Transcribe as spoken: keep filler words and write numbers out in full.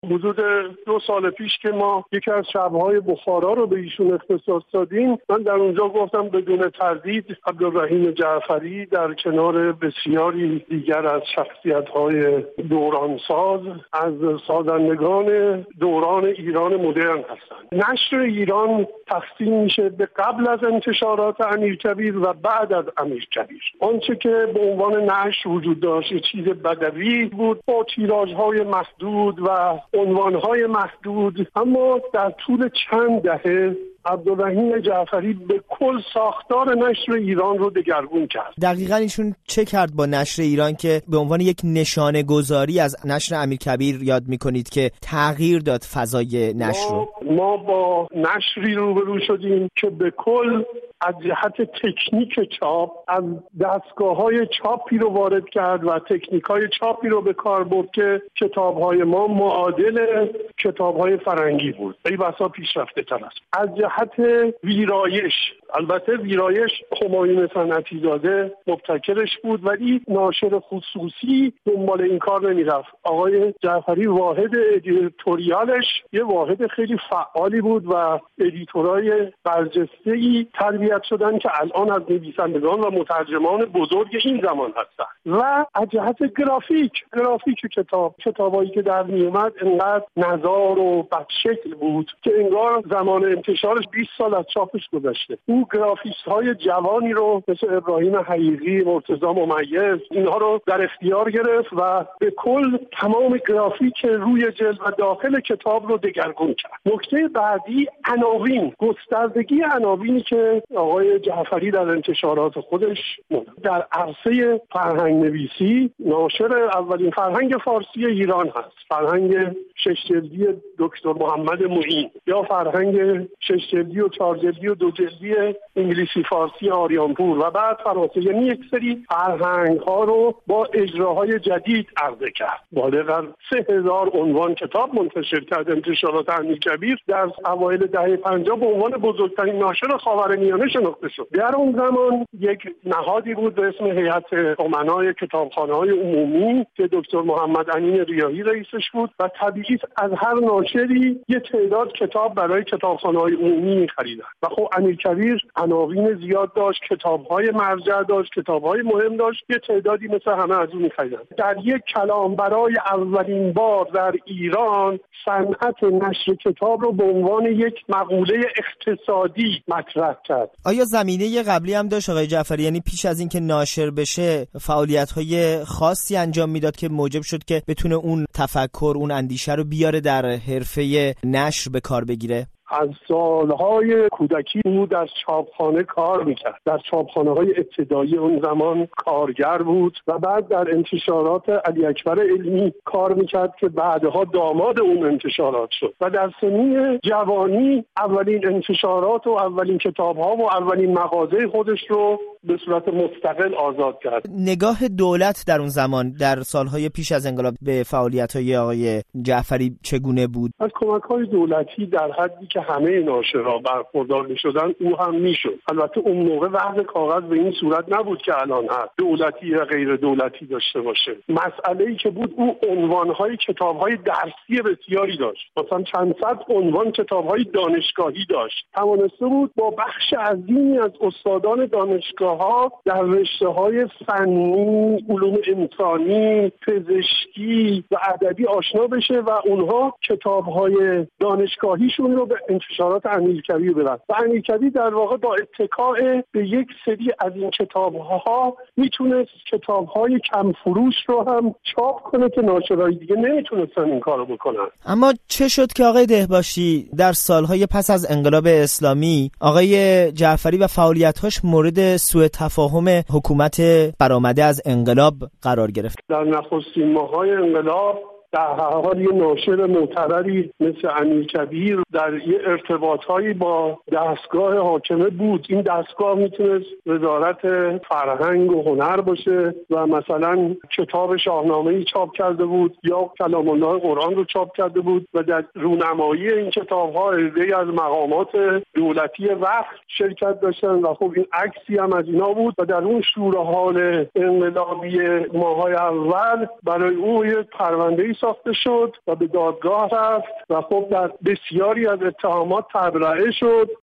حدود دو سال پیش که ما یکی از شب‌های بخارا رو به ایشون اختصاص دادیم، من در اونجا گفتم بدون تردید عبدالرحیم جعفری در کنار بسیاری دیگر از شخصیت‌های دورانساز از سازندگان دوران ایران مدرن هستند. نشر ایران تقسیم میشه به قبل از انتشارات امیرکبیر و بعد از امیرکبیر. آنچه که به عنوان نشر وجود داشت چیز بدوی بود با تیراژهای محدود و عنوانهای محدود، اما در طول چند دهه عبدالرحیم جعفری به کل ساختار نشر ایران رو دگرگون کرد. دقیقاً ایشون چه کرد با نشر ایران که به عنوان یک نشانه گذاری از نشر امیرکبیر یاد میکنید که تغییر داد فضای نشر رو؟ ما, ما با نشری روبرو شدیم که به کل از جهت تکنیک چاپ از دستگاه‌های چاپی رو وارد کرد و تکنیک‌های چاپی رو به کار برد که کتاب‌های ما معادل کتاب‌های فرنگی بود. ای بسا پیشرفته تر است. از جهت ویرایش، البته ویرایش همایون صنعتی زاده مبتکرش بود ولی ناشر خصوصی دنبال این کار نمی‌رفت. آقای جعفری واحد ادیتوریالش یه واحد خیلی فعالی بود و ادیتورای برجسته‌ای تربیت شدن که الان از نویسندگان و مترجمان بزرگ این زمان هستن. و از جهت گرافیک گرافیک کتاب کتابایی که در می اومد انقدر نزار و بدشکل بود که انگار زمان انتشارش بیست سال از چاپش گذشته. او گرافیست های جوانی رو مثل ابراهیم حقیقی، مرتضی ممیز اینها رو در اختیار گرفت و به کل تمام گرافیک روی جلد و داخل کتاب رو دگرگون کرد. نکته بعدی عناوین، گستردگی عناوینی که آقای جعفری در انتشارات خودش در عرصه فرهنگ نویسی ناشر اولین فرهنگ فارسی ایران هست. فرهنگ شش جلدی دکتر محمد معین یا فرهنگ شش جلدی و چهار جلدی و دو جلدی انگلیسی فارسی آریانپور و بعد فرانسه، یعنی یک سری فرهنگ ها رو با اجراهای جدید عرضه کرد. بالغ بر سه هزار عنوان کتاب منتشر کرد. انتشارات امیرکبیر در اوایل دهه پنجاه به عنوان بزرگترین ناشر خاورمیانه شناخته شد. در اون زمان یک نهادی بود به اسم هیئت امنای کتابخانه‌های عمومی که دکتر محمد امین ریاحی رئیسش بود و طبیعی از هر ناشری یه تعداد کتاب برای کتابخانه‌های عمومی می‌خریدن. و خب امیرکبیر عناوین زیاد داشت، کتاب‌های مرجع داشت، کتاب‌های مهم داشت، یه تعدادی مثل همه از اون می‌خریدن. در یک کلام برای اولین بار در ایران صنعت نشر کتاب رو به عنوان یک مقوله اقتصادی مطرح کرد. آیا زمینه قبلی هم داشت آقای جعفری؟ یعنی پیش از اینکه ناشر بشه فعالیت‌های خاصی انجام میداد که موجب شد که بتونه اون تفکر، اون اندیشه رو بیاره در حرفه نشر به کار بگیره؟ از سالهای کودکی او در چاپخانه کار میکرد. در چاپخانه‌های ابتدایی اون زمان کارگر بود و بعد در انتشارات علی اکبر علمی کار میکرد که بعدها داماد اون انتشارات شد و در سنین جوانی اولین انتشارات و اولین کتاب‌ها و اولین مغازه خودش رو به صورت مستقل آزاد کرد. نگاه دولت در اون زمان در سالهای پیش از انقلاب به فعالیت‌های آقای جعفری چگونه بود؟ از کمک‌های دولتی در حدی که همه ناشرا برخوردار می‌شدن او هم می‌شد. البته اون موقع وضع کاغذ به این صورت نبود که الان هست، دولتی و غیر دولتی داشته باشه. مسئله‌ای که بود او عنوان‌های کتاب‌های درسی بسیاری داشت. مثلا چند صد عنوان کتاب‌های دانشگاهی داشت. توانسته بود با بخش عظیمی از استادان دانشگاه ها در رشته‌های فنی، علوم انسانی، پزشکی و ادبی آشنا بشه و اونها کتاب‌های دانشگاهیشون رو به انتشارات امیرکبیر بدن. و امیرکبیر در واقع با اتکاء به یک سری از این کتاب‌ها میتونست کتاب‌های کم فروش رو هم چاپ کنه که ناشرای دیگه نمیتونستن این کارو بکنن. اما چه شد که آقای دهباشی در سالهای پس از انقلاب اسلامی آقای جعفری و فعالیت‌هاش مورد سوء تفاهم حکومت برآمده از انقلاب قرار گرفت؟ در نخستین ماه‌های انقلاب در حال یه ناشر معتبری مثل امیرکبیر در یه ارتباطهایی با دستگاه حاکمه بود. این دستگاه میتونست وزارت فرهنگ و هنر باشه و مثلا کتاب شاهنامه‌ای چاپ کرده بود یا کلام الله قرآن رو چاپ کرده بود و در رونمایی این کتاب‌ها عده‌ای از مقامات دولتی وقت شرکت داشتن و خب این عکسی هم از اینا بود و در اون شوره‌حال انقلابی ماه‌های اول برای او یه پرونده ساخته شد و به دادگاه رفت و خب در بسیاری از اتهامات تبرئه شد